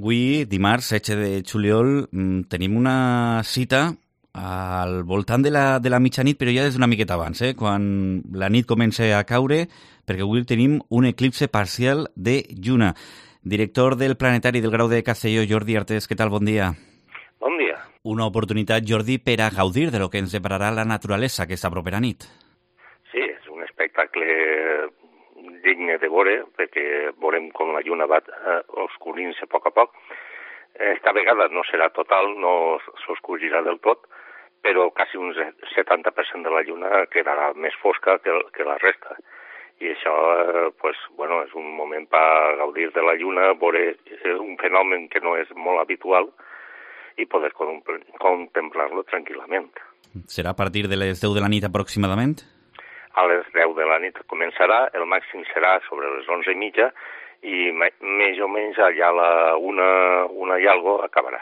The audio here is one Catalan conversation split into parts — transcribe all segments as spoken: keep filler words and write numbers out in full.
Avui, dimarts, setze de juliol, tenim una cita al voltant de la, de la mitjanit, però ja des d'una miqueta abans, eh? Quan la nit comença a caure, perquè avui tenim un eclipse parcial de lluna. Director del Planetari del Grau de Castelló, Jordi Artés, què tal? Bon dia. Bon dia. Una oportunitat, Jordi, per a gaudir de lo que ens depararà la naturalesa aquesta propera nit. Sí, és un espectacle digne de veure, perquè veurem com la lluna va eh, oscurint-se a poc a poc. Esta vegada no serà total, no s'oscurirà del tot, però quasi un setanta per cent de la lluna quedarà més fosca que, que la resta. I això eh, pues, bueno, és un moment per gaudir de la lluna, veure un fenomen que no és molt habitual i poder contemplar-lo tranquil·lament. Serà a partir de les deu de la nit aproximadament? A les deu de la nit començarà, el màxim serà sobre les onze i mitja i més o menys allà a la una, una i algo acabarà.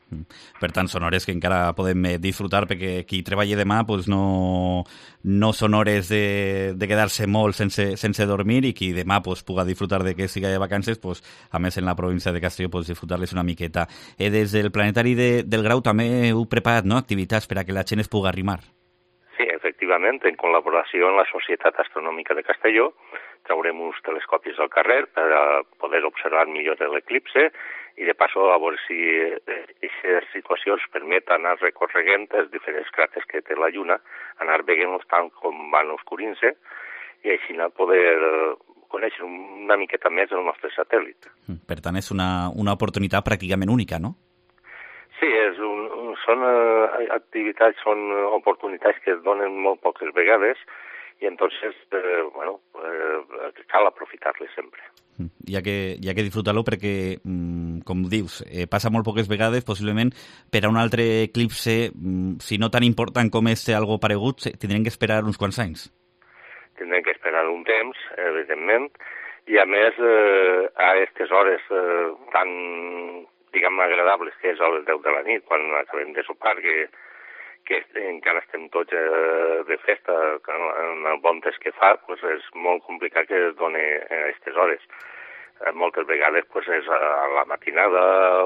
Per tant, són hores que encara podem disfrutar perquè qui treballa demà pues, no, no són hores de, de quedar-se molt sense, sense dormir i qui demà pues, puga disfrutar de que siga de vacances, pues, a més en la província de Castelló pues, disfrutar-les una miqueta. Eh, des del Planetari de, del Grau també heu preparat, no?, activitats per a que la gent es puga arrimar. Sí, efectivament, en col·laboració amb la Societat Astronòmica de Castelló, traurem uns telescopis al carrer per a poder observar millor l'eclipse i de passo a veure si aquestes situacions permeten anar recorreguent els diferents cràters que té la Lluna, anar veient-los tant com van oscurint-se i així poder conèixer una miqueta més el nostre satèl·lit. Per tant, és una, una oportunitat pràcticament única, no? Sí, és un, són uh, activitats, són oportunitats que es donen molt poques vegades i entonces, eh, bueno, eh, cal aprofitar-les sempre. Hi ha que, hi ha que disfrutar-lo perquè, mm, com dius, eh, passa molt poques vegades, possiblement per a un altre eclipse, mm, si no tan important com este algo paregut, tindrem que esperar uns quants anys. Tindrem que esperar un temps, evidentment, i a més, eh, a aquestes hores eh, tan diguem agradables, que és a les deu de la nit, quan acabem de sopar, que, que encara estem tots eh, de festa, en el bon temps que fa, pues és molt complicat que es doni a aquestes hores. Eh, moltes vegades pues, és a la matinada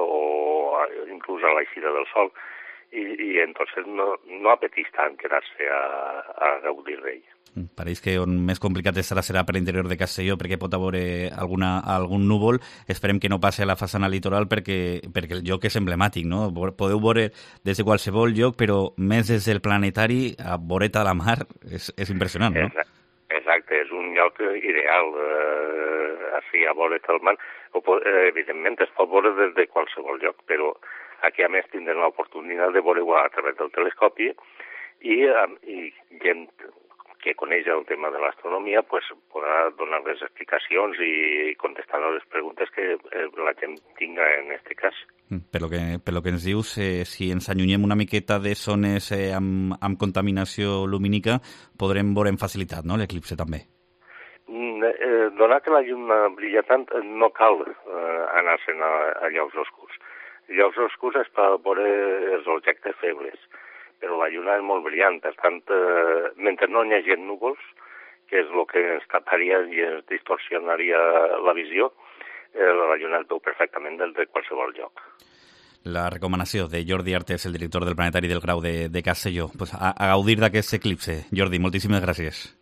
o a, inclús a l'eixida del sol, i, i entonces no, no apeteix tant quedar-se a, a gaudir d'ell. Pareix que on més complicat estarà serà per l'interior de Castelló perquè pot haver alguna, algun núvol. Esperem que no passi a la façana litoral perquè, perquè el lloc és emblemàtic, no? Podeu veure des de qualsevol lloc, però més des del Planetari a voreta de la mar és, és impressionant, no? Exacte, és un lloc ideal, eh, així a voreta del mar. O, eh, evidentment es pot veure des de qualsevol lloc, però aquí a més tindrem l'oportunitat de veure-ho a través del telescopi i, i gent que coneix el tema de l'astronomia pues, podrà donar les explicacions i contestar les preguntes que la gent tinga en aquest cas. Per lo que, per lo que ens dius, eh, si ens allunyem una miqueta de zones eh, amb, amb contaminació lumínica, podrem veure amb facilitat, no?, l'eclipse també. Mm, eh, donat que la llum brilla tant, no cal eh, anar-se'n a, a llocs oscurs. Llocs oscurs és per veure els objectes febles, però la lluna és molt brillant, per tant, eh, mentre no hi hagi núvols, que és el que ens taparia i ens distorsionaria la visió, eh, la lluna es veu perfectament des de qualsevol lloc. La recomanació de Jordi Artés, el director del Planetari del Grau de, de Castelló. Pues a, a gaudir d'aquest eclipse. Jordi, moltíssimes gràcies.